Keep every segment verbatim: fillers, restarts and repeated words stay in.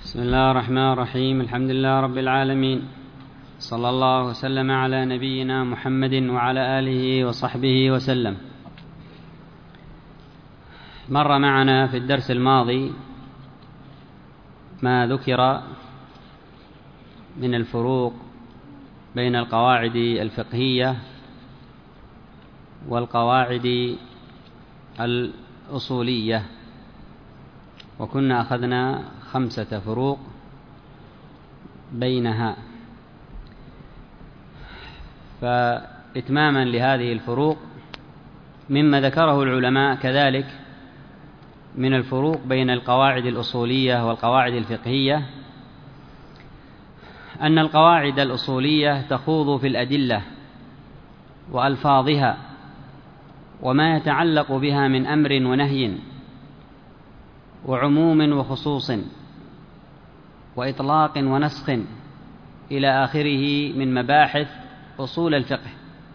بسم الله الرحمن الرحيم. الحمد لله رب العالمين، صلى الله وسلم على نبينا محمد وعلى آله وصحبه وسلم. مر معنا في الدرس الماضي ما ذكر من الفروق بين القواعد الفقهية والقواعد الأصولية، وكنا أخذنا خمسة فروق بينها. فإتماما لهذه الفروق مما ذكره العلماء كذلك من الفروق بين القواعد الأصولية والقواعد الفقهية، أن القواعد الأصولية تخوض في الأدلة وألفاظها وما يتعلق بها من أمر ونهي وعموم وخصوص وإطلاق ونسخ إلى آخره من مباحث أصول الفقه.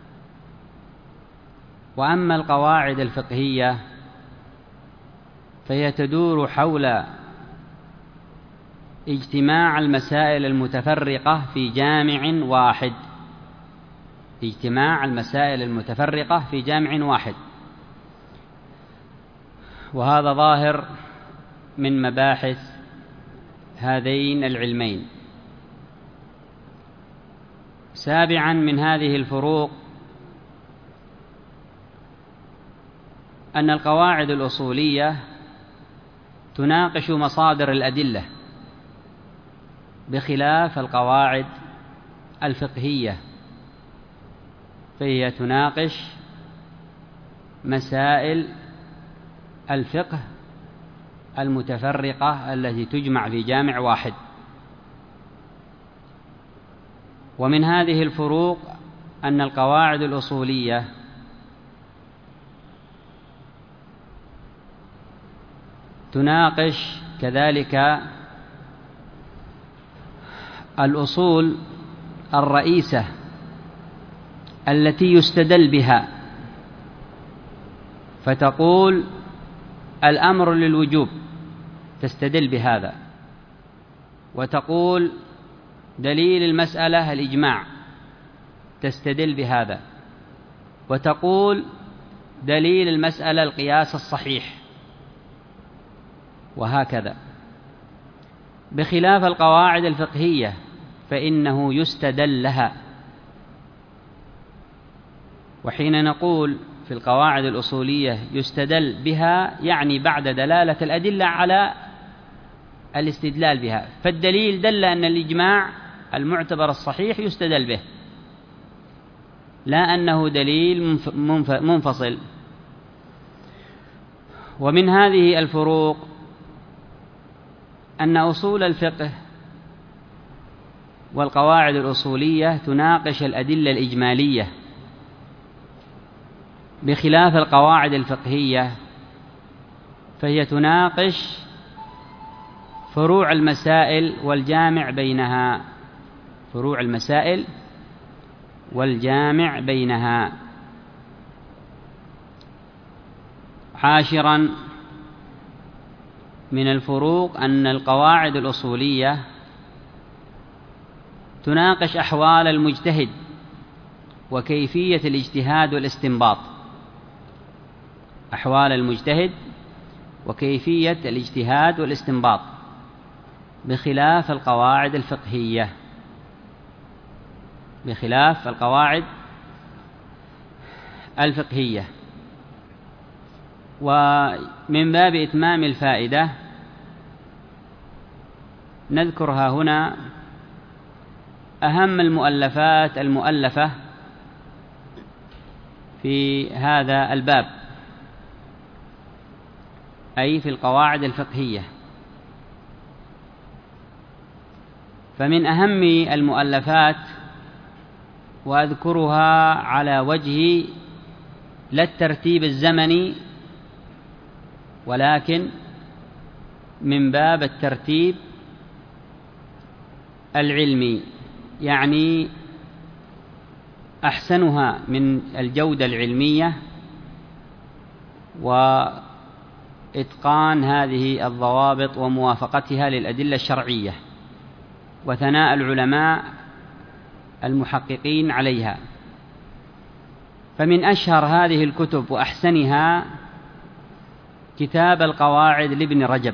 وأما القواعد الفقهية فهي تدور حول اجتماع المسائل المتفرقة في جامع واحد اجتماع المسائل المتفرقة في جامع واحد وهذا ظاهر من مباحث هذين العلمين. سابعا من هذه الفروق أن القواعد الأصولية تناقش مصادر الأدلة بخلاف القواعد الفقهية، فهي تناقش مسائل الفقه المتفرقة التي تجمع في جامع واحد. ومن هذه الفروق أن القواعد الأصولية تناقش كذلك الأصول الرئيسة التي يستدل بها، فتقول الأمر للوجوب تستدل بهذا، وتقول دليل المسألة الإجماع تستدل بهذا، وتقول دليل المسألة القياس الصحيح، وهكذا. بخلاف القواعد الفقهية فإنه يستدل لها. وحين نقول في القواعد الأصولية يستدل بها يعني بعد دلالة الأدلة على الاستدلال بها، فالدليل دل أن الإجماع المعتبر الصحيح يستدل به، لا أنه دليل منفصل. ومن هذه الفروق أن أصول الفقه والقواعد الأصولية تناقش الأدلة الإجمالية بخلاف القواعد الفقهية، فهي تناقش فروع المسائل والجامع بينها فروع المسائل والجامع بينها. عاشرا من الفروق أن القواعد الأصولية تناقش أحوال المجتهد وكيفية الاجتهاد والاستنباط أحوال المجتهد وكيفية الاجتهاد والاستنباط بخلاف القواعد الفقهية بخلاف القواعد الفقهية. ومن باب إتمام الفائدة نذكرها هنا أهم المؤلفات المؤلفة في هذا الباب، أي في القواعد الفقهية. فمن أهم المؤلفات، وأذكرها على وجه لا الترتيب الزمني ولكن من باب الترتيب العلمي، يعني أحسنها من الجودة العلمية إتقان هذه الضوابط وموافقتها للأدلة الشرعية وثناء العلماء المحققين عليها. فمن أشهر هذه الكتب وأحسنها كتاب القواعد لابن رجب،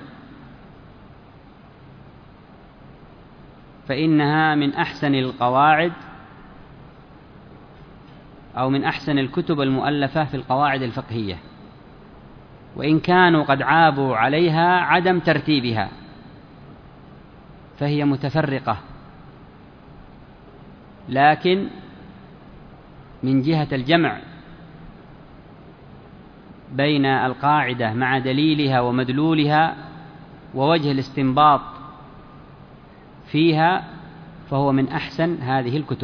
فإنها من أحسن القواعد أو من أحسن الكتب المؤلفة في القواعد الفقهية، وإن كانوا قد عابوا عليها عدم ترتيبها، فهي متفرقة، لكن من جهة الجمع بين القاعدة مع دليلها ومدلولها ووجه الاستنباط فيها فهو من أحسن هذه الكتب،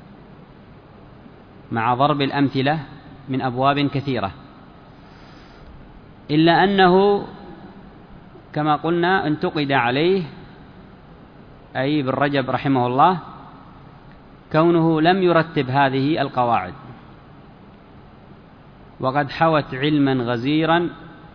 مع ضرب الأمثلة من أبواب كثيرة، إلا أنه كما قلنا انتقد عليه أي ابن رجب رحمه الله كونه لم يرتب هذه القواعد، وقد حوت علما غزيرا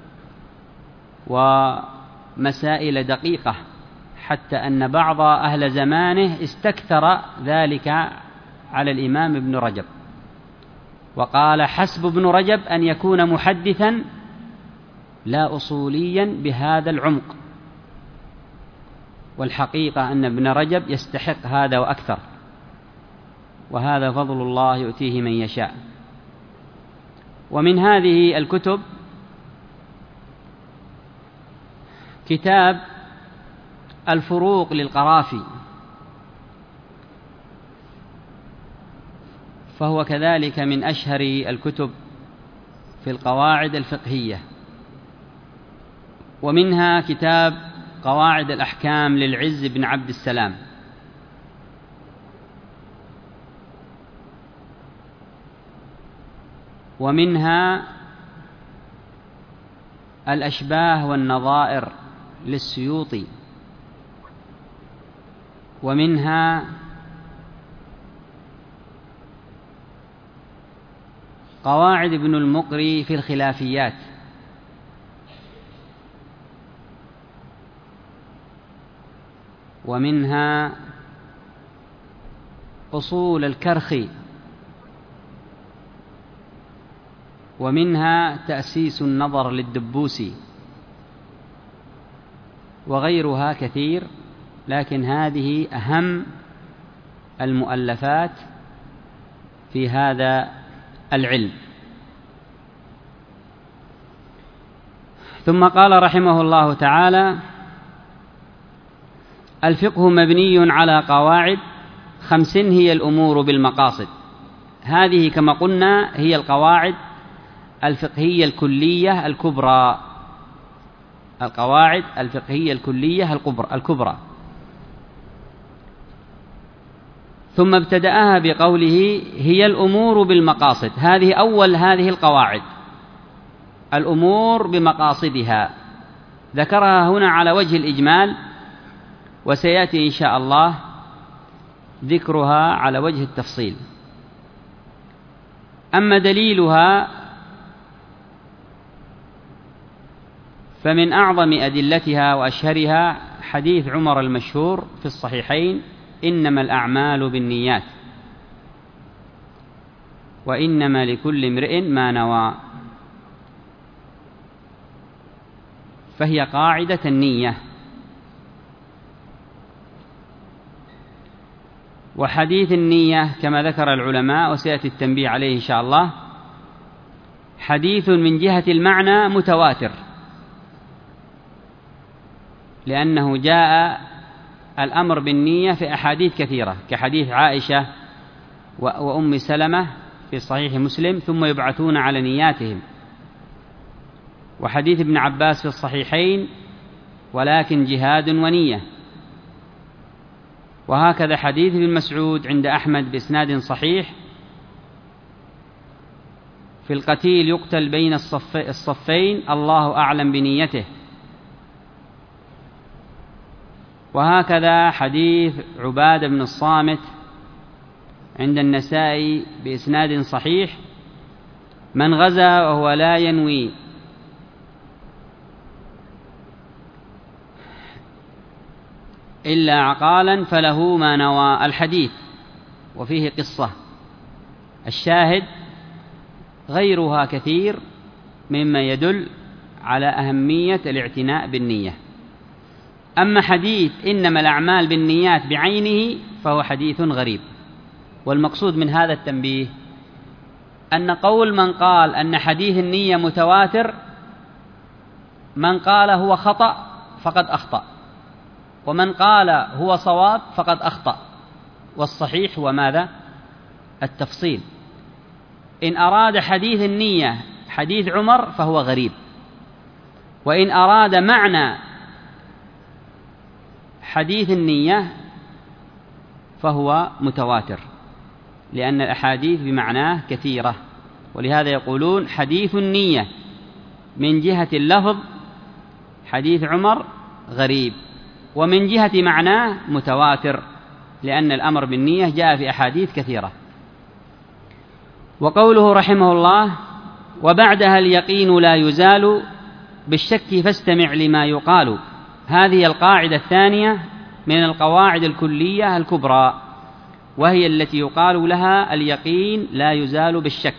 ومسائل دقيقة، حتى أن بعض أهل زمانه استكثر ذلك على الإمام ابن رجب، وقال حسب ابن رجب أن يكون محدثا لا أصوليا بهذا العمق، والحقيقة أن ابن رجب يستحق هذا وأكثر، وهذا فضل الله يؤتيه من يشاء. ومن هذه الكتب كتاب الفروق للقرافي، فهو كذلك من أشهر الكتب في القواعد الفقهية. ومنها كتاب قواعد الأحكام للعز بن عبد السلام، ومنها الأشباه والنظائر للسيوطي، ومنها قواعد ابن المقري في الخلافيات، ومنها أصول الكرخي، ومنها تأسيس النظر للدبوسي، وغيرها كثير، لكن هذه أهم المؤلفات في هذا العلم. ثم قال رحمه الله تعالى: الفقه مبني على قواعد خمس هي الأمور بالمقاصد. هذه كما قلنا هي القواعد الفقهية الكلية الكبرى، القواعد الفقهية الكلية الكبرى. ثم ابتدأها بقوله هي الأمور بالمقاصد. هذه أول هذه القواعد، الأمور بمقاصدها، ذكرها هنا على وجه الإجمال، وسيأتي إن شاء الله ذكرها على وجه التفصيل. أما دليلها فمن أعظم أدلتها وأشهرها حديث عمر المشهور في الصحيحين: إنما الأعمال بالنيات وإنما لكل امرئ ما نوى. فهي قاعدة النية. وحديث النية كما ذكر العلماء وسيأتي التنبيه عليه إن شاء الله، حديث من جهة المعنى متواتر، لأنه جاء الأمر بالنية في أحاديث كثيرة، كحديث عائشة وأم سلمة في صحيح مسلم: ثم يبعثون على نياتهم. وحديث ابن عباس في الصحيحين: ولكن جهاد ونية. وهكذا حديث ابن مسعود عند أحمد بإسناد صحيح: في القتيل يقتل بين الصفين الله أعلم بنيته. وهكذا حديث عبادة بن الصامت عند النسائي بإسناد صحيح: من غزا وهو لا ينوي إلا عقالا فله ما نوى الحديث وفيه قصة. الشاهد غيرها كثير مما يدل على أهمية الاعتناء بالنية. أما حديث إنما الأعمال بالنيات بعينه فهو حديث غريب. والمقصود من هذا التنبيه أن قول من قال أن حديث النية متواتر من قال هو خطأ فقد أخطأ، ومن قال هو صواب فقد أخطأ. والصحيح هو ماذا؟ التفصيل. إن أراد حديث النية حديث عمر فهو غريب، وإن أراد معنى حديث النية فهو متواتر، لأن الأحاديث بمعناه كثيرة. ولهذا يقولون حديث النية من جهة اللفظ حديث عمر غريب، ومن جهة معناه متواتر، لأن الأمر بالنية جاء في أحاديث كثيرة. وقوله رحمه الله وبعدها اليقين لا يزال بالشك فاستمع لما يقال، هذه القاعدة الثانية من القواعد الكلية الكبرى، وهي التي يقال لها اليقين لا يزال بالشك.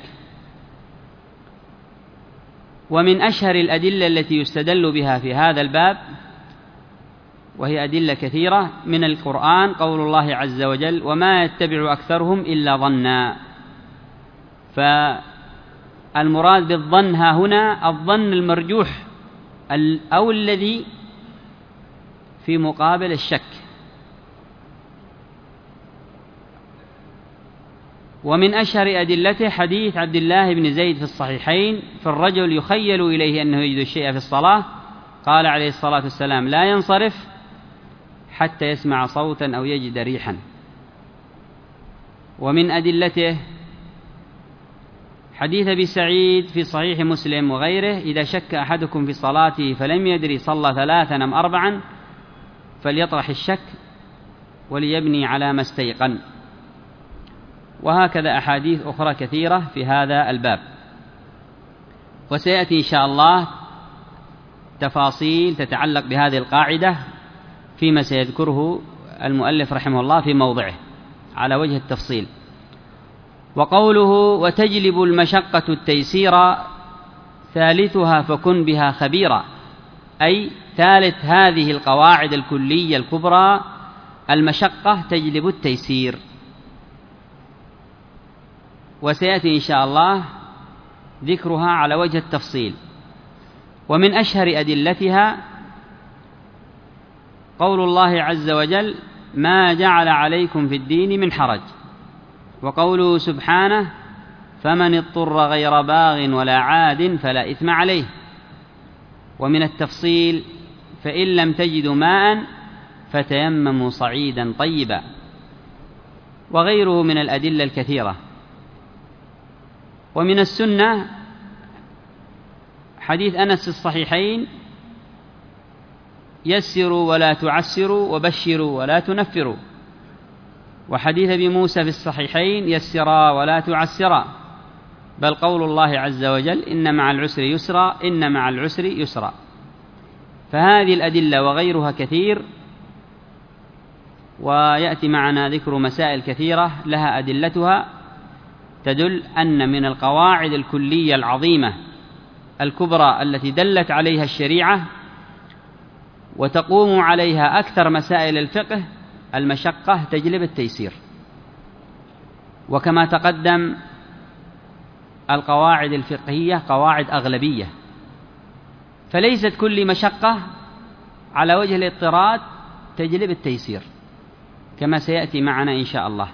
ومن أشهر الأدلة التي يستدل بها في هذا الباب، وهي أدلة كثيرة، من القرآن قول الله عز وجل وما يتبع أكثرهم إلا ظنا. فالمراد بالظن ها هنا الظن المرجوح أو الذي في مقابل الشك. ومن أشهر أدلته حديث عبد الله بن زيد في الصحيحين في الرجل يخيل إليه أنه يجد الشيء في الصلاة، قال عليه الصلاة والسلام لا ينصرف حتى يسمع صوتا أو يجد ريحا. ومن أدلته حديث أبي سعيد في صحيح مسلم وغيره إذا شك أحدكم في صلاته فلم يدري صلى ثلاثا أم أربعا فليطرح الشك وليبني على ما استيقن. وهكذا أحاديث أخرى كثيرة في هذا الباب. وسيأتي إن شاء الله تفاصيل تتعلق بهذه القاعدة فيما سيذكره المؤلف رحمه الله في موضعه على وجه التفصيل. وقوله وتجلب المشقة التيسير ثالثها فكن بها خبيرا، أي ثالث هذه القواعد الكلية الكبرى المشقة تجلب التيسير. وسيأتي إن شاء الله ذكرها على وجه التفصيل. ومن أشهر أدلتها قول الله عز وجل ما جعل عليكم في الدين من حرج، وقوله سبحانه فمن اضطر غير باغ ولا عاد فلا إثم عليه. ومن التفصيل فإن لم تجدوا ماء فتيمموا صعيدا طيبا، وغيره من الأدلة الكثيرة. ومن السنة حديث أنس في الصحيحين يسروا ولا تعسروا وبشروا ولا تنفروا، وحديث أبي موسى في الصحيحين يسرا ولا تعسرا، بل قول الله عز وجل إن مع العسر يسرا إن مع العسر يسرا. فهذه الأدلة وغيرها كثير، ويأتي معنا ذكر مسائل كثيرة لها أدلتها تدل أن من القواعد الكلية العظيمة الكبرى التي دلت عليها الشريعة وتقوم عليها أكثر مسائل الفقه المشقة تجلب التيسير. وكما تقدم القواعد الفقهية قواعد أغلبية، فليست كل مشقة على وجه الاضطراد تجلب التيسير كما سيأتي معنا إن شاء الله.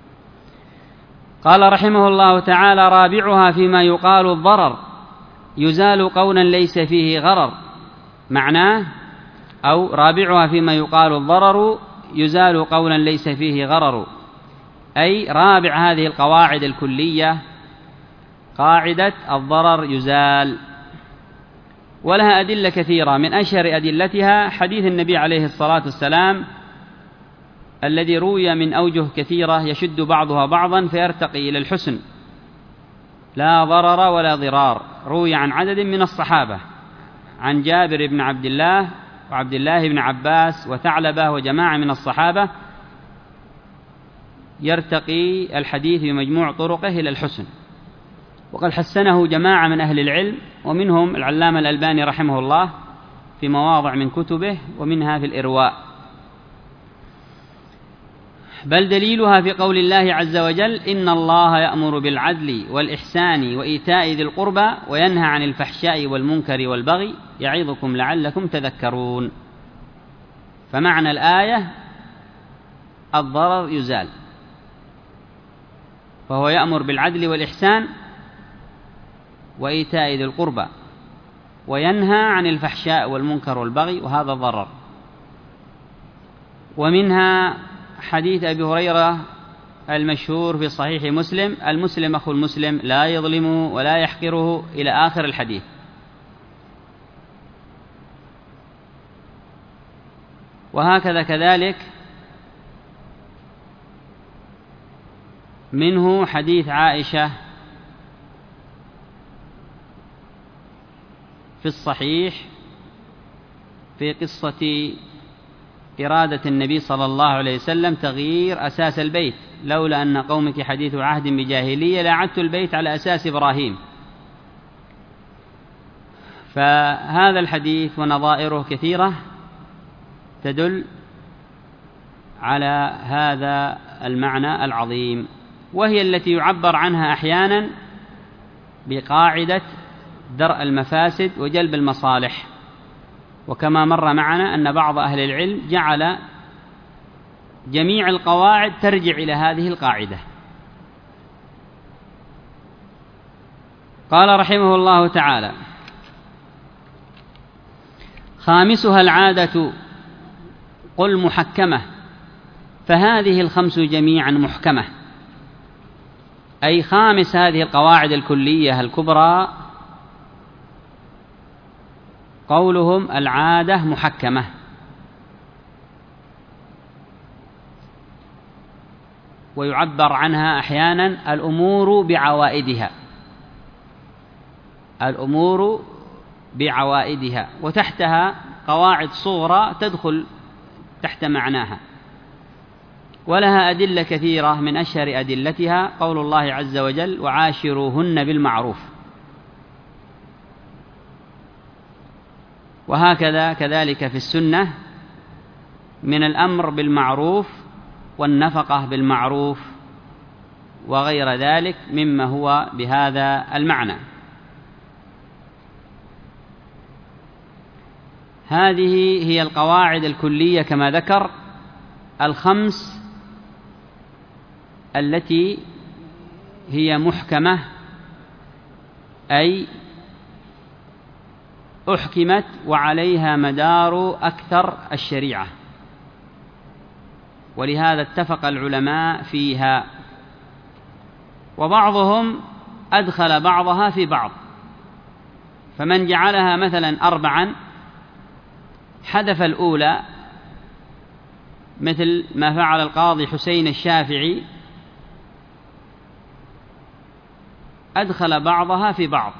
قال رحمه الله تعالى رابعها فيما يقال الضرر يزال قولا ليس فيه غرر، معناه أو رابعها فيما يقال الضرر يزال قولا ليس فيه غرر، أي رابع هذه القواعد الكلية قاعدة الضرر يزال. ولها أدلة كثيرة، من أشهر أدلتها حديث النبي عليه الصلاة والسلام الذي روي من أوجه كثيرة يشد بعضها بعضا فيرتقي إلى الحسن، لا ضرر ولا ضرار، روي عن عدد من الصحابة، عن جابر بن عبد الله وعبد الله بن عباس وثعلبة وجماعة من الصحابة يرتقي الحديث بمجموع طرقه إلى الحسن، وقد حسنه جماعة من أهل العلم، ومنهم العلامة الألباني رحمه الله في مواضع من كتبه، ومنها في الإرواء. بل دليلها في قول الله عز وجل: إن الله يأمر بالعدل والإحسان وإيتاء ذي القربى وينهى عن الفحشاء والمنكر والبغي يعظكم لعلكم تذكرون. فمعنى الآية الضرر يزال، فهو يأمر بالعدل والإحسان وإيتاء ذي القربى وينهى عن الفحشاء والمنكر والبغي، وهذا ضرر. ومنها حديث أبي هريرة المشهور في صحيح مسلم: المسلم أخو المسلم لا يظلمه ولا يحقره، إلى آخر الحديث. وهكذا كذلك منه حديث عائشة في الصحيح في قصة إرادة النبي صلى الله عليه وسلم تغيير أساس البيت: لولا أن قومك حديث عهد بجاهلية لأعدت البيت على أساس إبراهيم. فهذا الحديث ونظائره كثيرة تدل على هذا المعنى العظيم، وهي التي يعبر عنها أحيانا بقاعدة درء المفاسد وجلب المصالح. وكما مر معنا أن بعض أهل العلم جعل جميع القواعد ترجع إلى هذه القاعدة. قال رحمه الله تعالى: خامسها العادة قل محكمة، فهذه الخمس جميعا محكمة. أي خامس هذه القواعد الكلية الكبرى قولهم العادة محكمة. ويعبر عنها أحيانا الأمور بعوائدها، الأمور بعوائدها، وتحتها قواعد صغرى تدخل تحت معناها، ولها أدلة كثيرة. من أشهر أدلتها قول الله عز وجل: وعاشروهن بالمعروف. وهكذا كذلك في السنة من الأمر بالمعروف والنفقة بالمعروف وغير ذلك مما هو بهذا المعنى. هذه هي القواعد الكلية كما ذكر الخمس التي هي محكمة، أي أحكمت وعليها مدار أكثر الشريعة، ولهذا اتفق العلماء فيها. وبعضهم أدخل بعضها في بعض، فمن جعلها مثلا أربعا حذف الأولى، مثل ما فعل القاضي حسين الشافعي، أدخل بعضها في بعض.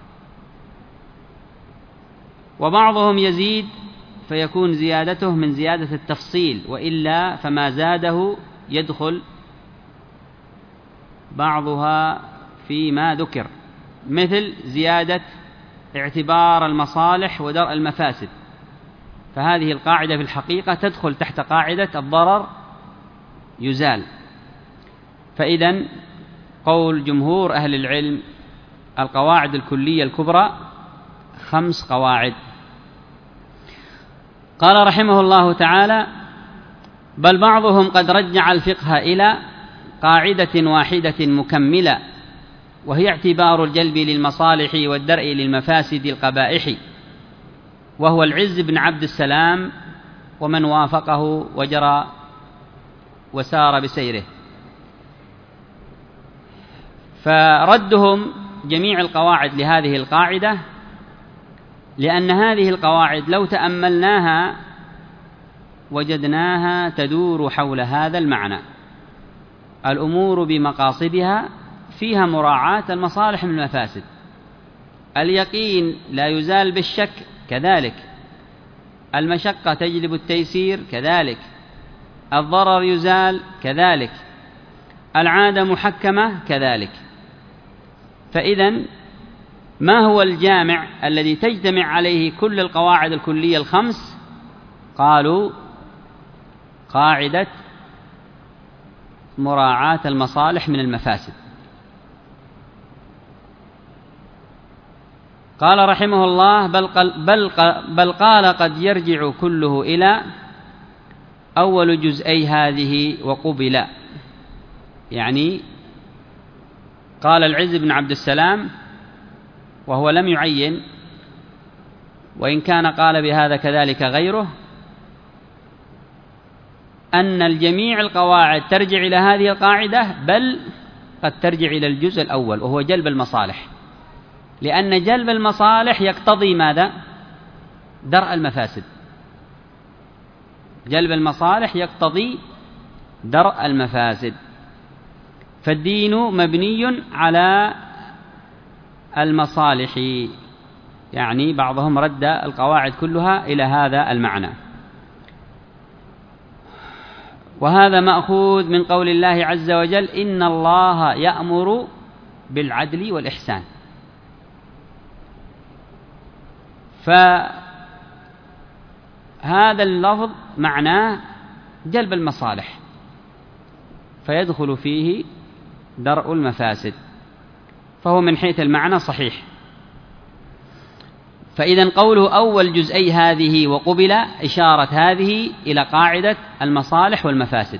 وبعضهم يزيد فيكون زيادته من زيادة التفصيل، وإلا فما زاده يدخل بعضها فيما ذكر، مثل زيادة اعتبار المصالح ودرء المفاسد، فهذه القاعدة في الحقيقة تدخل تحت قاعدة الضرر يزال. فإذن قول جمهور أهل العلم القواعد الكلية الكبرى خمس قواعد. قال رحمه الله تعالى: بل بعضهم قد رجع الفقه إلى قاعدة واحدة مكملة، وهي اعتبار الجلب للمصالح والدرء للمفاسد القبائح، وهو العز بن عبد السلام ومن وافقه وجرى وسار بسيره. فردهم جميع القواعد لهذه القاعدة، لأن هذه القواعد لو تأملناها وجدناها تدور حول هذا المعنى: الأمور بمقاصدها، فيها مراعاة المصالح من المفاسد. اليقين لا يزال بالشك كذلك، المشقة تجلب التيسير كذلك، الضرر يزال كذلك، العادة محكمة كذلك. فإذن ما هو الجامع الذي تجتمع عليه كل القواعد الكلية الخمس؟ قالوا قاعدة مراعاة المصالح من المفاسد. قال رحمه الله بل, بل, بل قال قد يرجع كله إلى أول جزئي هذه وقبل. يعني قال العز بن عبد السلام وهو لم يعين، وإن كان قال بهذا كذلك غيره، أن الجميع القواعد ترجع إلى هذه القاعدة، بل قد ترجع إلى الجزء الأول وهو جلب المصالح، لأن جلب المصالح يقتضي ماذا؟ درء المفاسد. جلب المصالح يقتضي درء المفاسد. فالدين مبني على المصالح، يعني بعضهم رد القواعد كلها إلى هذا المعنى. وهذا مأخوذ من قول الله عز وجل إن الله يأمر بالعدل والإحسان. فهذا اللفظ معناه جلب المصالح، فيدخل فيه درء المفاسد، فهو من حيث المعنى صحيح. فإذا قوله أول جزئي هذه وقبل إشارة هذه إلى قاعدة المصالح والمفاسد.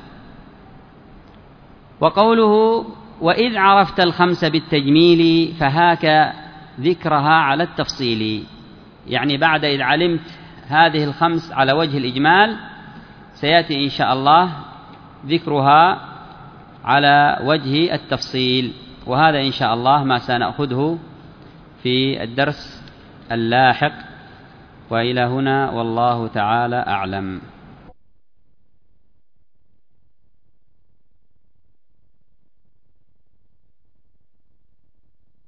وقوله وإذ عرفت الخمس بالتجميل فهاك ذكرها على التفصيل، يعني بعد إذ علمت هذه الخمس على وجه الإجمال سيأتي إن شاء الله ذكرها على وجه التفصيل، وهذا إن شاء الله ما سنأخذه في الدرس اللاحق. وإلى هنا والله تعالى أعلم.